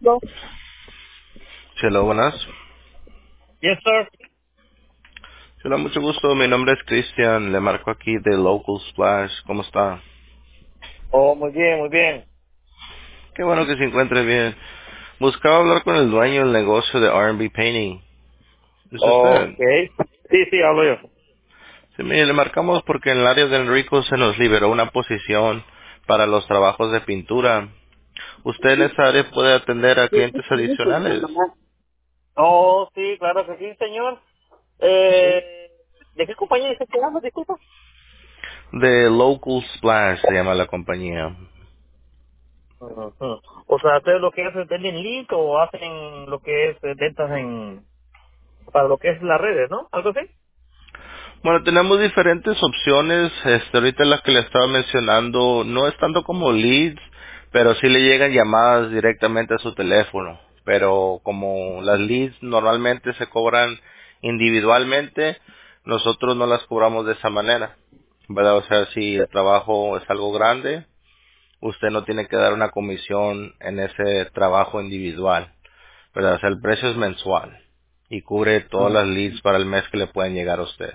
No. Hello, buenas. Yes, sir. Hola, mucho gusto. Mi nombre es Cristian. Le marco aquí de Local Splash. ¿Cómo está? Oh, muy bien, muy bien. Qué bueno que se encuentre bien. Buscaba hablar con el dueño del negocio de R&B Painting. ¿Es usted? Ok. Sí, sí, hablo yo. Sí, mire, le marcamos porque en el área de Enrico se nos liberó una posición para los trabajos de pintura. ¿Usted en esa área puede atender a clientes adicionales? Oh, sí, claro que sí, señor. Sí. ¿De qué compañía dice que habla, disculpa? De Local Splash se llama la compañía. Ujú. O sea, ¿ustedes lo que hacen venden link o hacen lo que es ventas para lo que es las redes, ¿no? ¿Algo así? Bueno, tenemos diferentes opciones. Ahorita la que le estaba mencionando no es tanto como leads, pero sí le llegan llamadas directamente a su teléfono. Pero como las leads normalmente se cobran individualmente, nosotros no las cobramos de esa manera. ¿Verdad? O sea, si el trabajo es algo grande, usted no tiene que dar una comisión en ese trabajo individual. ¿Verdad? O sea, el precio es mensual y cubre todas las leads para el mes que le pueden llegar a usted.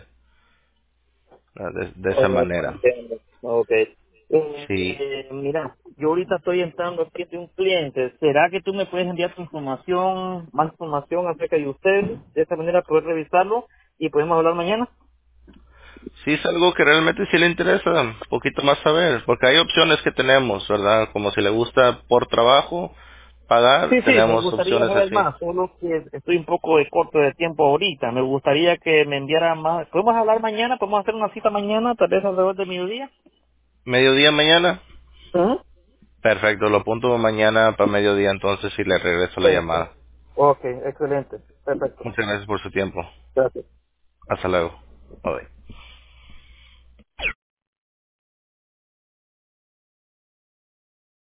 De esa Oh, manera. entiendo. Ok. Sí, Mira, yo ahorita estoy entrando aquí de un cliente. ¿Será que tú me puedes enviar tu información, más información acerca de usted? De esa manera poder revisarlo y podemos hablar mañana. sí es algo que realmente sí le interesa un poquito más saber, porque hay opciones que tenemos, ¿verdad? Como si le gusta por trabajo pagar, Sí, sí, me tenemos gustaría opciones saber así. más, solo que estoy un poco de corto de tiempo ahorita. Me gustaría que me enviara más. ¿Podemos hablar mañana? ¿Podemos hacer una cita mañana, tal vez alrededor de mediodía? ¿Mediodía mañana? Ujú. Perfecto, lo apunto mañana para mediodía entonces y le regreso la Perfecto. llamada. Ok, excelente. Perfecto. Muchas gracias por su tiempo. Gracias. Hasta luego. Bye.